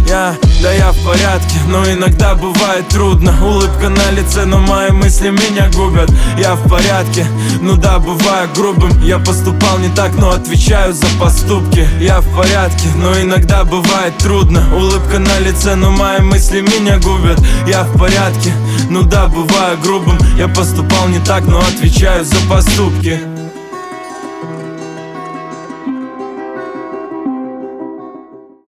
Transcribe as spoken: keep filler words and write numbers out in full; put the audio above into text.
Я, да я в порядке, но иногда бывает трудно. Улыбка на лице, но мои мысли меня губят. Я в порядке, ну да, бываю грубым. Я поступал не так, но отвечаю за поступки. Я в порядке, но иногда бывает трудно. Улыбка на лице, но мои мысли меня губят. Я в порядке, ну да, бываю грубым. Я поступал не так, но отвечаю за поступки.